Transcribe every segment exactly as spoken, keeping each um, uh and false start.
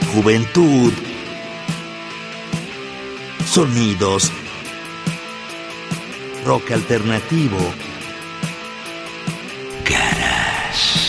juventud. Sonidos. Rock alternativo. Garage.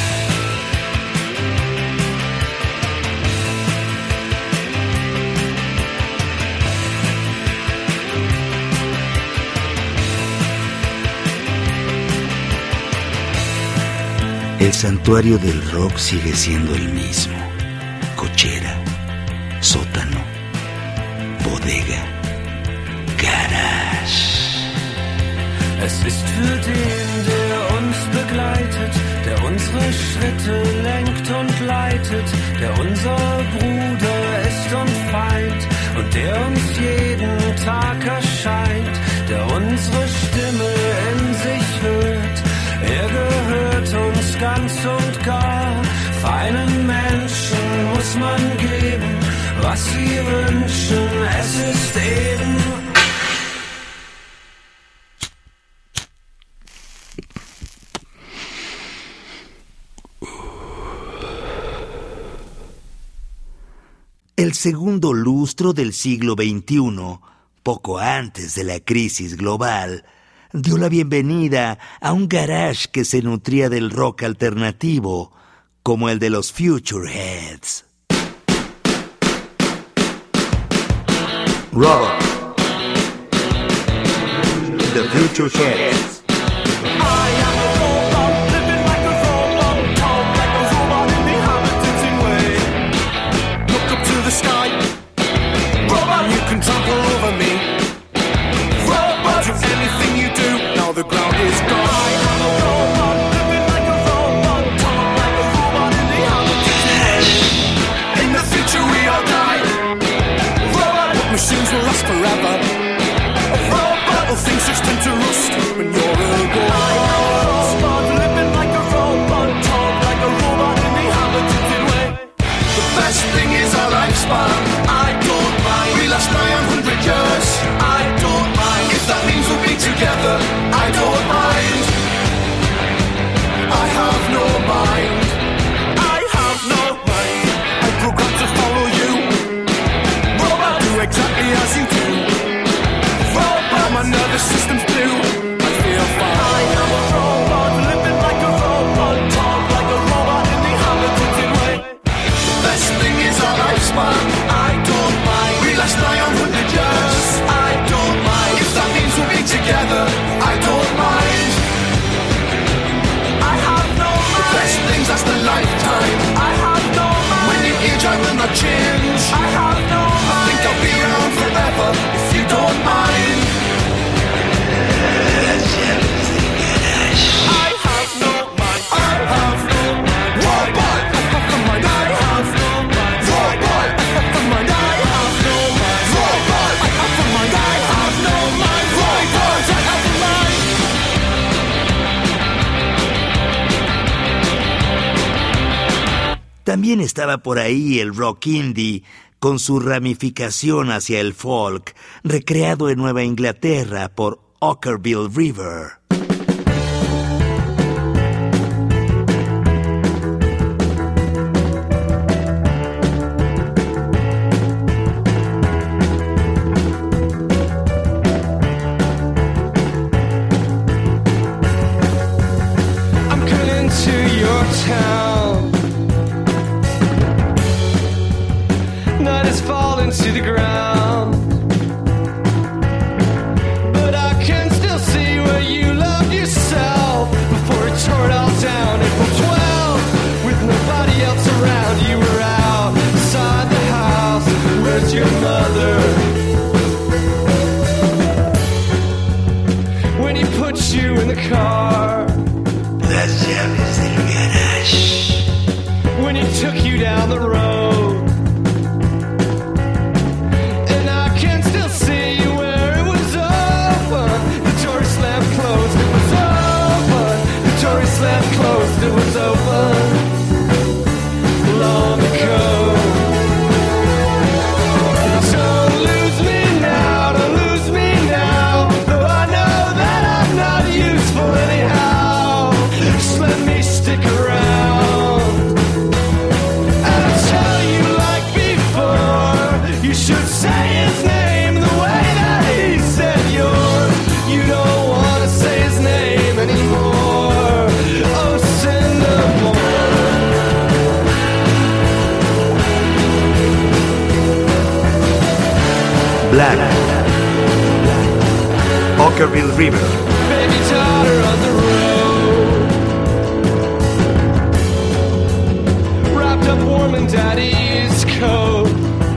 El santuario del rock sigue siendo el mismo. Cochera, sótano, bodega, garage. Es ist für den, der uns begleitet, der unsere Schritte lenkt und leitet, der unser Bruder ist und Feind und der uns jeden Tag erscheint, der unsere Stimme in sich hört. Er gehört uns ganz und gar. Feinen Menschen muss man geben, was sie wünschen. Es ist eben. El segundo lustro del siglo veintiuno, poco antes de la crisis global, dio la bienvenida a un garage que se nutría del rock alternativo, como el de los Futureheads. Robot. The Futureheads. The ground is gone. I am a robot, living like a robot, talk like a robot in the habit. In the future we all die. Robot, what machines will last forever? A robot, all things just tend to rust when you're a robot. I am a robot, living like a robot, talk like a robot in the habited way. The best thing is our lifespan. I don't mind. We last nine hundred years. I don't mind if that means we'll be together. I don't mind. I have no mind. I have no mind. I'm programmed to follow you. Robot, do exactly as you do. Robot, my nervous system's blue. I feel fine. I am a robot, living like a robot, talk like a robot in the habited way. The best thing is our lifespan. I don't mind. We last nine hundred years. I don't mind if that means we'll be together. I don't mind. I have no mind. The best things last a lifetime. I have no mind. When you age I will not change. I have no mind. I think I'll be around forever if you don't mind. I have no mind. I have no mind. Robot. I have no mind. I have no mind. Robot. I have no mind. I have no mind. Robot. I have no mind. I have no mind. Robot. I have no mind. También estaba por ahí el rock indie, con su ramificación hacia el folk, recreado en Nueva Inglaterra por Ockerville River. I'm coming to your town. Night is falling to the ground, but I can still see where you loved yourself before it tore it all down. April twelfth, with nobody else around, you were outside the house. Where's your mother? When he put you in the car, Las llaves del garage. when he took you down the road, and I can still see where it was open. The door slammed closed, it was open. The door slammed closed, it was open. Long ago. Don't lose me now, don't lose me now. Though I know that I'm not useful anyhow. Just let me stick around. And I'm telling Black, Ockerville River, baby daughter on the road, wrapped up warm in daddy's coat.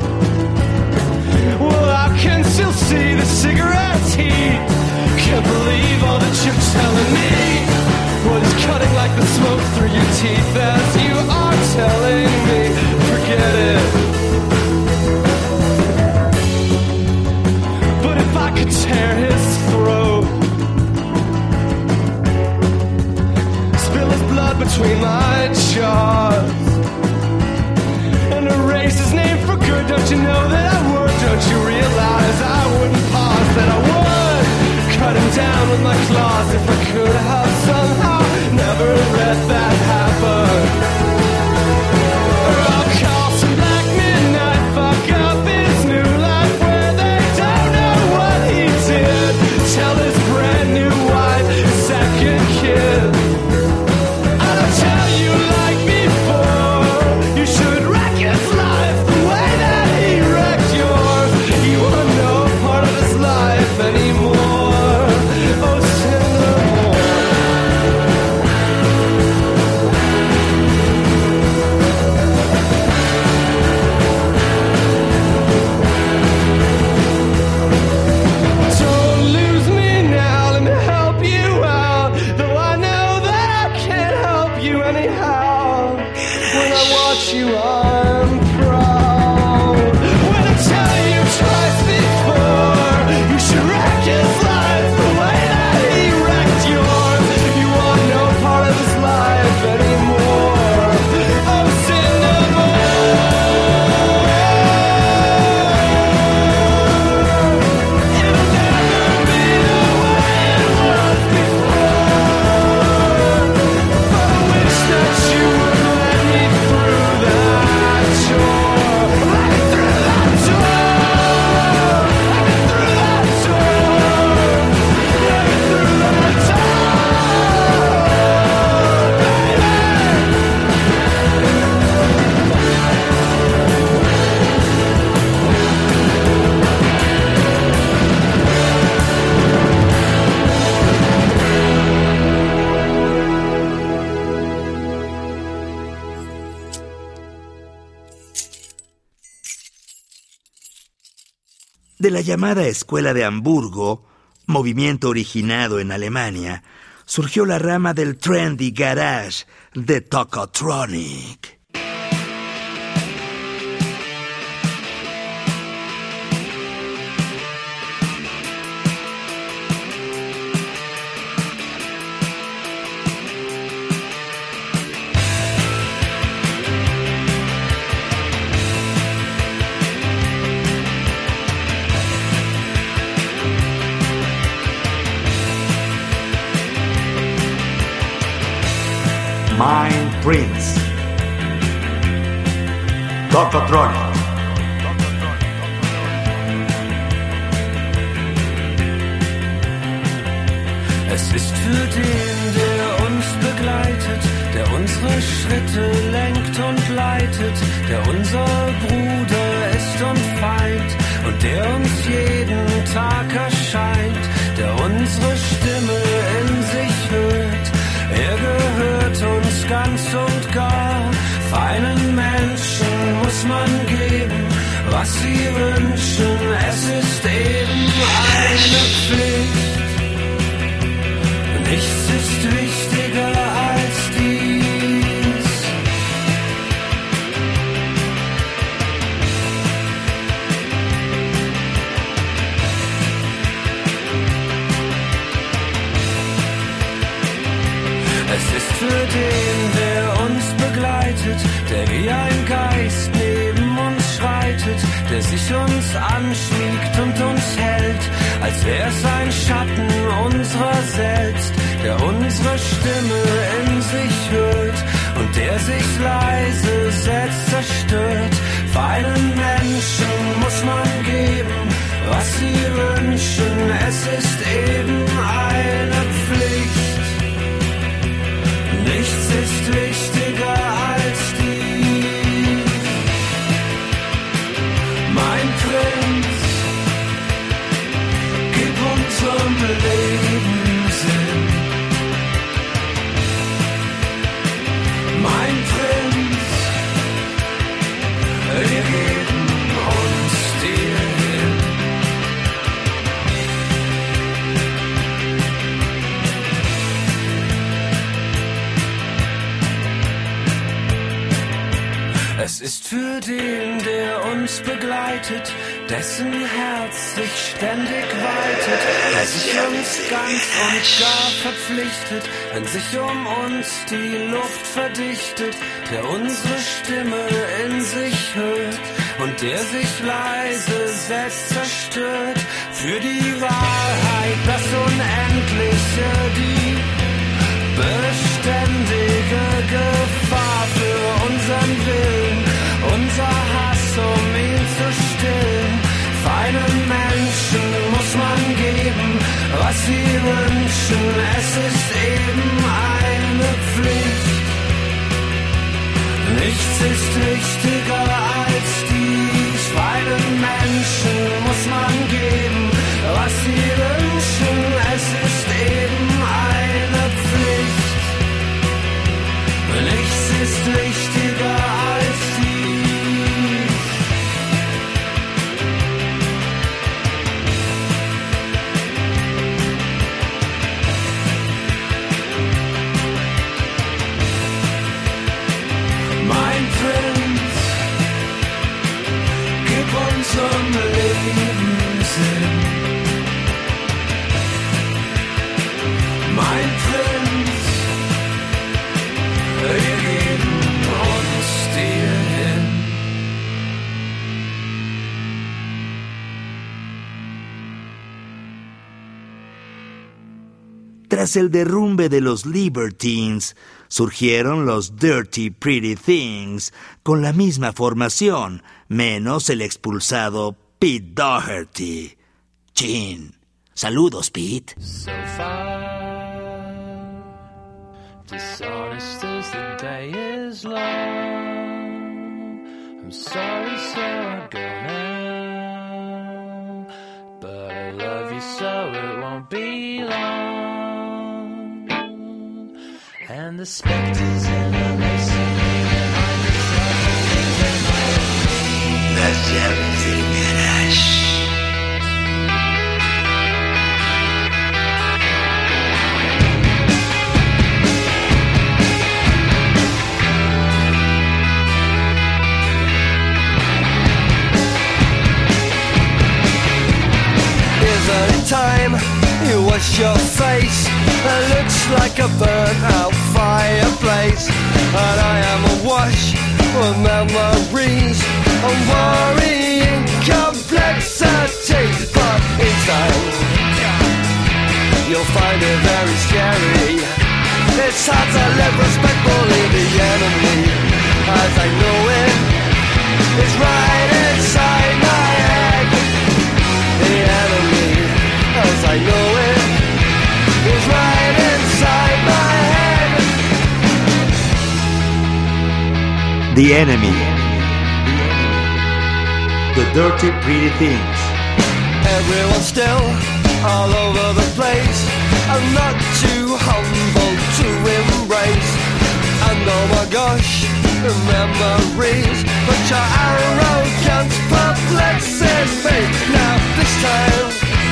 Well, I can still see the cigarette heat. Can't believe all that you're telling me. What is cutting like the smoke through your teeth as you are telling me, forget it. But if I could tear his throat, spill his blood between my jaws, and erase his name for good, don't you know that I would? Don't you realize I wouldn't pause, that I would cut him down with my claws if I could have somehow never let that happen. Or I'll call some black midnight, fuck up his new life where they don't know what he did. Tell his brand new wife, his second kid, I don't tell you like before, you should wreck his life the way that he wrecked yours. You are no part of his life anymore. Oh, Cinnamon. Don't lose me now, let me help you out. Though I know that I can't help you anyhow. When I watch you, I'm proud. When I tell you twice before, you should wreck his life the way that he wrecked yours. You are no part of his life anymore. Oh, Cinnamon. It'll never be the way it was before. But I wish that you would let me through that door. Let me through that door. Let me through that door. Let me through that De la llamada Escuela de Hamburgo, movimiento originado en Alemania, surgió la rama del trendy garage de Tokotronic. Mind Prince, Tokotronic. Es ist für den, der uns begleitet, der unsere Schritte lenkt und leitet, der unser Bruder ist und Feind und der uns jeden Tag erscheint, der unsere Stimme in sich hört. Er gehört uns ganz und gar. Feinen Menschen muss man geben, was sie wünschen. Es ist eben eine Pflicht. Nichts ist wichtiger als dies. Es ist für den, der uns begleitet, der wie ein Geist neben uns schreitet, der sich uns anschmiegt und uns hält, als wär's ein Schatten unserer selbst, der unsere Stimme in sich hört und der sich leise selbst zerstört. Feinen Menschen muss man geben, was sie wünschen. Es ist eben eine Pflicht. Nichts ist wichtiger als dies. Mein Prinz, Es ist für den, der uns begleitet, dessen Herz sich ständig weitet, der sich uns ganz und gar verpflichtet, wenn sich um uns die Luft verdichtet, der unsere Stimme in sich hört und der sich leise selbst zerstört, für die Wahrheit, das Unendliche, die beständige Gefahr für unseren Willen, unser Hass, um ihn zu stillen. Feinen Menschen muss man geben, was sie wünschen, es ist eben eine Pflicht. Nichts ist wichtiger als dies, feinen Menschen muss man geben, was sie wünschen, es ist eben eine Pflicht. Nichts ist wichtiger als dies. Mein Prinz, gib unserem Leben Sinn. Mein Prinz, wir geben uns dir hin. Tras el derrumbe de los Libertines, surgieron los Dirty Pretty Things con la misma formación, menos el expulsado Pete Doherty. Chin. Saludos, Pete. So far, dishonest as the day is long. I'm sorry, so I go now, but I love you so it won't be long. And the specters in the missing behind the things in my head. That's everything that I sh- Time you wash your face, it looks like a burnt out fireplace, and I am awash with memories and worrying complexity, but in time you'll find it very scary. It's hard to live respectfully. The enemy, as I know it, is right inside my head. The enemy, as I know it, is right inside my head. The Enemy. The Dirty Pretty Things. Everyone's still all over the place. I'm not too humble to embrace. And oh my gosh, the memories, but your arrogance perplexes me. Now this time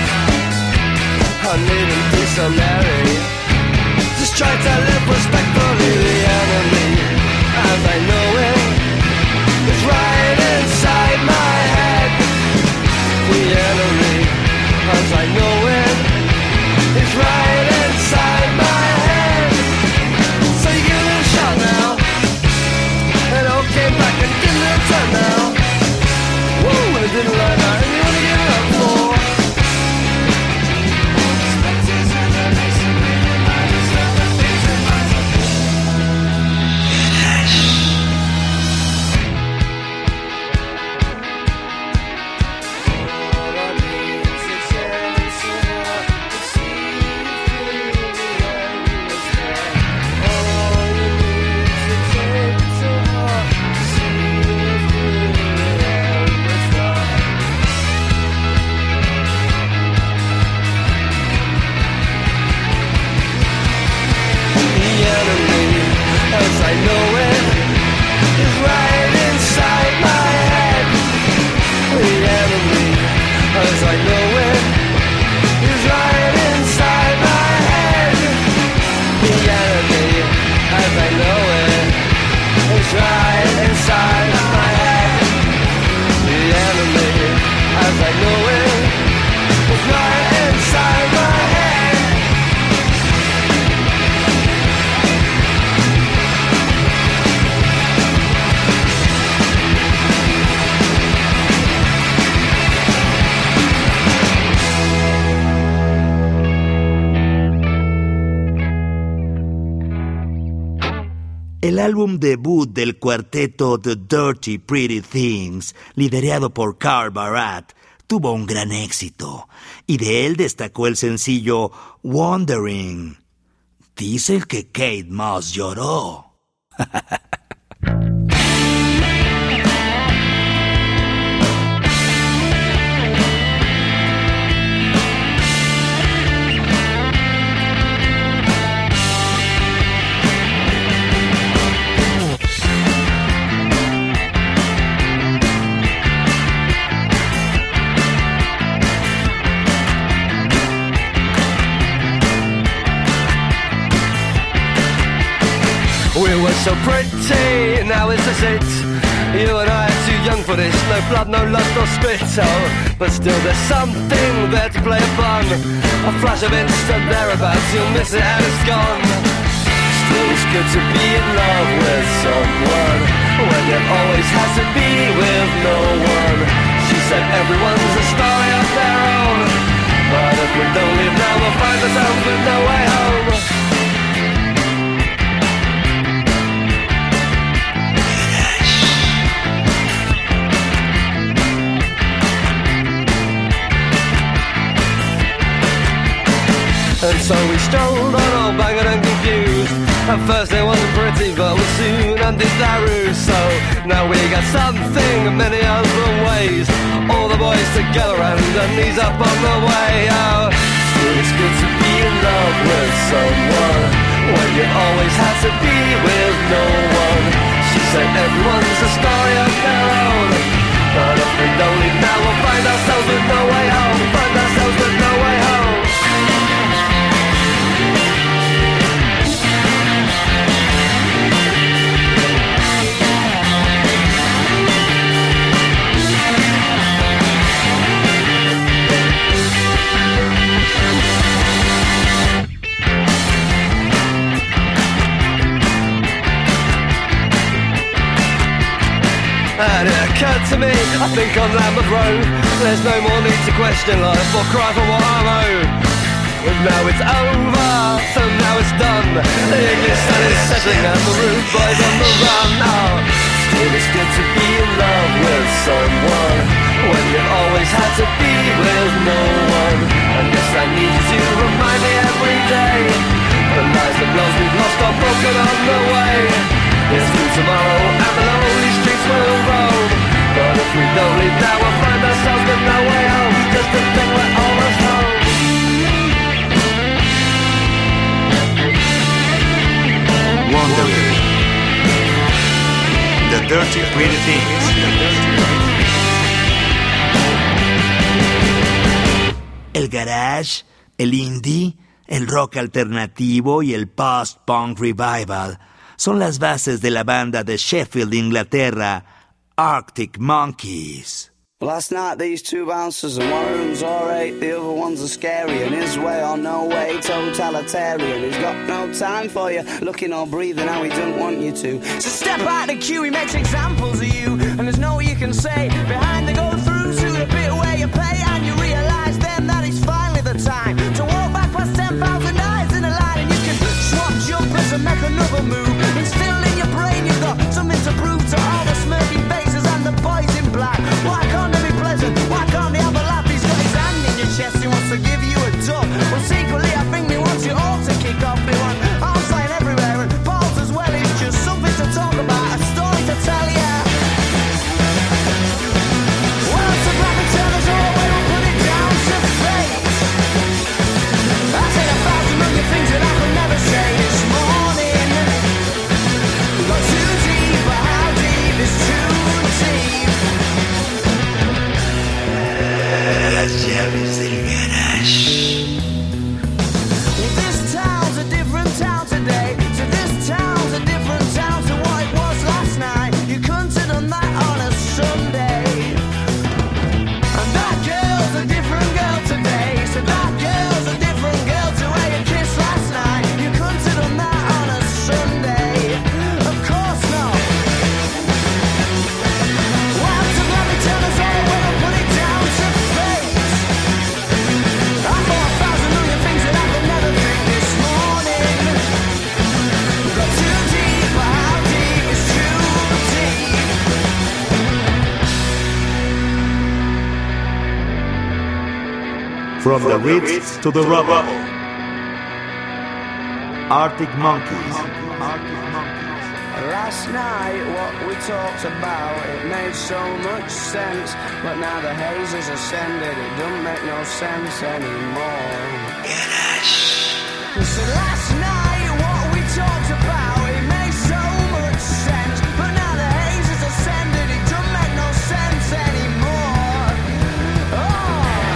I needn't be so merry. Just try to live respectfully. The enemy, as I know it, is right inside my head. The enemy, as I know it, is right inside my head. So you give it a shot now, and I came back and give it a turn now. Woo, and it didn't like that. And you wanna give it up for? El álbum debut del cuarteto The Dirty Pretty Things, liderado por Carl Barat, tuvo un gran éxito, y de él destacó el sencillo Wandering. Dicen que Kate Moss lloró. We were so pretty, now is this it? You and I are too young for this, no blood, no lust or spit, oh. But still there's something there to play upon. A flash of instant thereabouts, you'll miss it and it's gone. Still it's good to be in love with someone, when you've always had to be with no one. She said everyone's a story of their own, but if we don't leave now we'll find ourselves with no way home. And so we strolled on all banging and confused. At first it wasn't pretty, but we soon undid that ruse. So now we got something many other ways. All the boys together and the knees up on the way. Oh, still it's good to be in love with someone, when you always had to be with no one. She said everyone's a story of their own, but if we don't leave now we'll find ourselves with no way home. Find ourselves with no way home. And it occurred to me, I think on Lambeth Road, there's no more need to question life or cry for what I'm owed. But now it's over, so now it's done. The English sun is setting and the rude boys on the run. Oh, still it's good to be in love with someone, when you've always had to be with no one. And yes, I need you to remind me every day the lies, the blows we've lost are broken on the way. It's through tomorrow and the lonely streets will roam, but if we don't leave now we'll find ourselves with no way home. Just to think we're almost home. Wandering. The Dirty Pretty Things. El garage, el indie, el rock alternativo y el post-punk revival son las bases de la banda de Sheffield, Inglaterra, Arctic Monkeys. Last night these two bouncers, and one of them's alright, the other one's a scary, and his way or no way, totalitarian. He's got no time for you, looking or breathing how he don't want you to. So step out the queue, he makes examples of you, and there's no you can say behind the go-through to the bit where you pay, and you realise then that it's finally the time to walk back past ten thousand eyes in a line, and you can swap jumpers and make another move. Instilled in your brain you've got something to prove to all the smirking faces and the boys in black. Why can't they be pleasant? Why can't they have a laugh? He's got his hand in your chest, he wants to give you a tug. Well, secretly I think he wants you all to kick off. They want arms flying everywhere and balls as well. It's just something to talk about, a story to tell ya. Well, it's a black and turn us all away, we'll put it down to fate. I said a thousand million things that I could never say this morning. We got too deep, but how deep is too deep? Las llaves del garage. Well, this town's a different town today. So this town's a different town to what it was last night. You couldn't have done that on a Sunday. And that girl's a different girl today. So that girl's a different girl to where you kissed last night. You couldn't have done that on a Sunday. Of course not. Well, so let me tell us all when I put it down to fate. From the Ritz to the Rubble. Arctic Monkeys. Last night, what we talked about, it made so much sense. But now the haze has ascended, it don't make no sense anymore. So last night, what we talked about, it made so much sense. But now the haze has ascended, it don't make no sense anymore. Oh.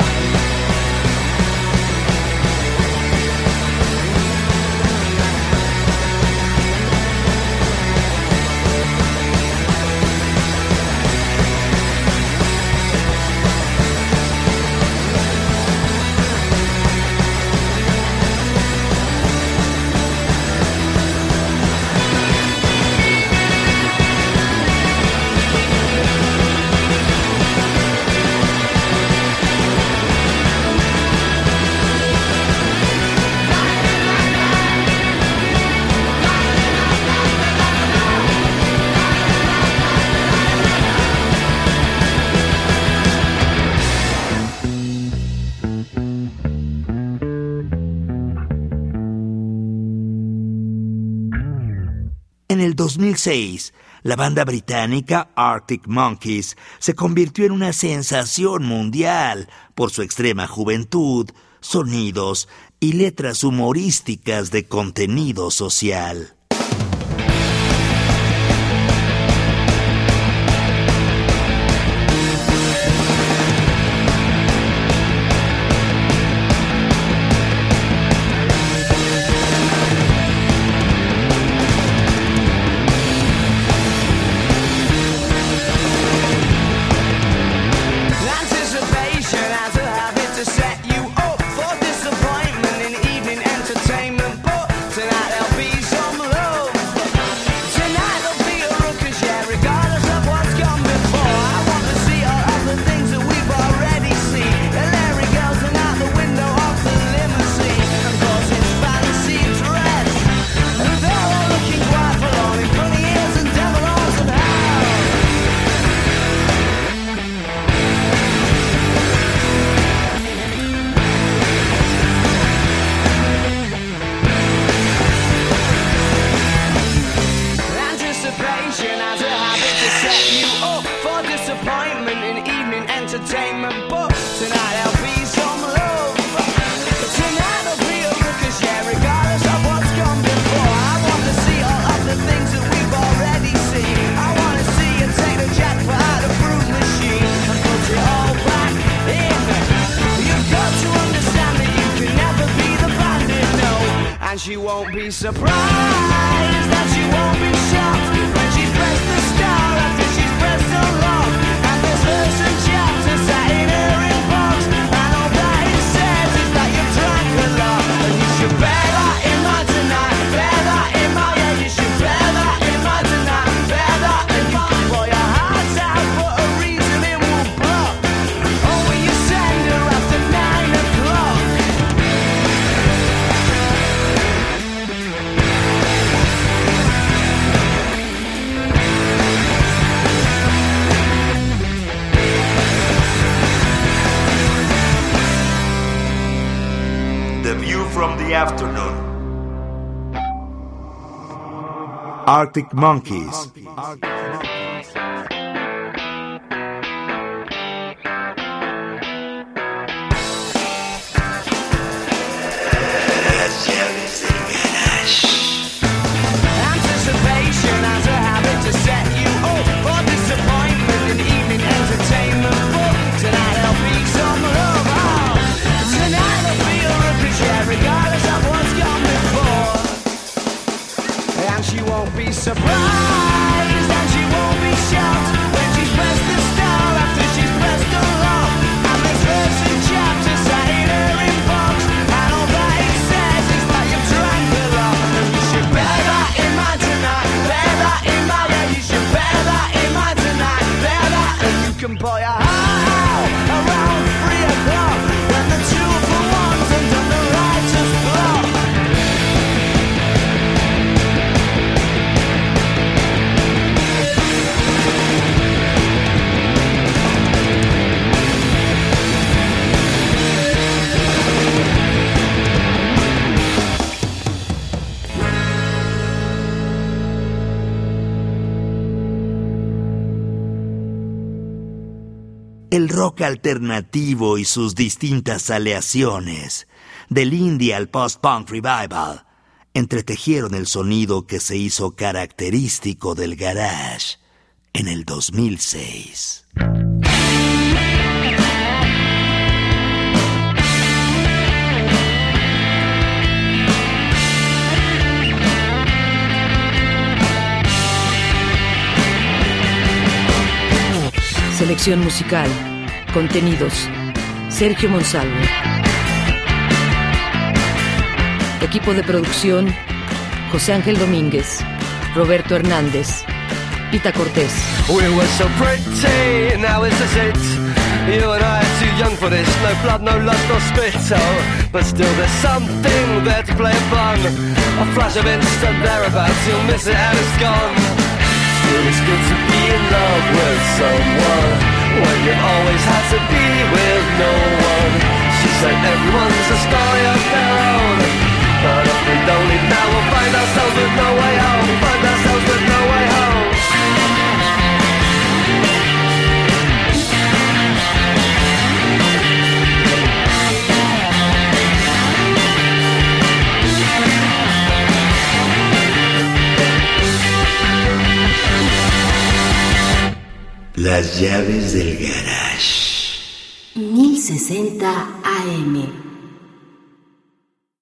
En el dos mil seis, la banda británica Arctic Monkeys se convirtió en una sensación mundial por su extrema juventud, sonidos y letras humorísticas de contenido social. She won't be surprised that she won't be shocked when she's pressed the star after she's pressed so long. And there's verse and chapter sat in her inbox, and all that it says is that you drank a lot. And you should bear that in mind tonight, bear that in mind, yeah, you should bear that in mind tonight, bear that, and you can pour your heart out, but a reason it will block. Oh, when you send her after nine o'clock. The View from the Afternoon. Arctic Monkeys. Anticipation has a habit to set you up for disappointment in evening entertainment. But tonight there'll be some love. Oh, tonight there'll be a ruckus, yeah, regardless of what's gone before. And she won't be surprised, and she won't be shocked when she's pressed the star after she's pressed the lock. And there's verse and chapter sat in her inbox, and all that it says is that you've drank a lot. And you should bear that in mind tonight, bear that in mind, yeah, you should bear that in mind tonight, bear that, and you can pour your heart out around three o'clock when the two for ones and done the righteous block. el rock alternativo y sus distintas aleaciones, del indie al post-punk revival, entretejieron el sonido que se hizo característico del garage en el dos mil seis. Selección musical, contenidos, Sergio Monsalvo. Equipo de producción, José Ángel Domínguez, Roberto Hernández, Pita Cortés. We were so pretty, now is this it? You and I are too young for this, no blood, no lust, no spit, oh. But still there's something there to play upon. A flash of instant thereabouts, you'll miss it and it's gone. Still it's good to be in love with someone, when you've always had to be with no one. She said everyone's a story of their own, but if we don't leave now we'll find ourselves with no way home. Find ourselves with no way home. Las llaves del garage. mil sesenta A M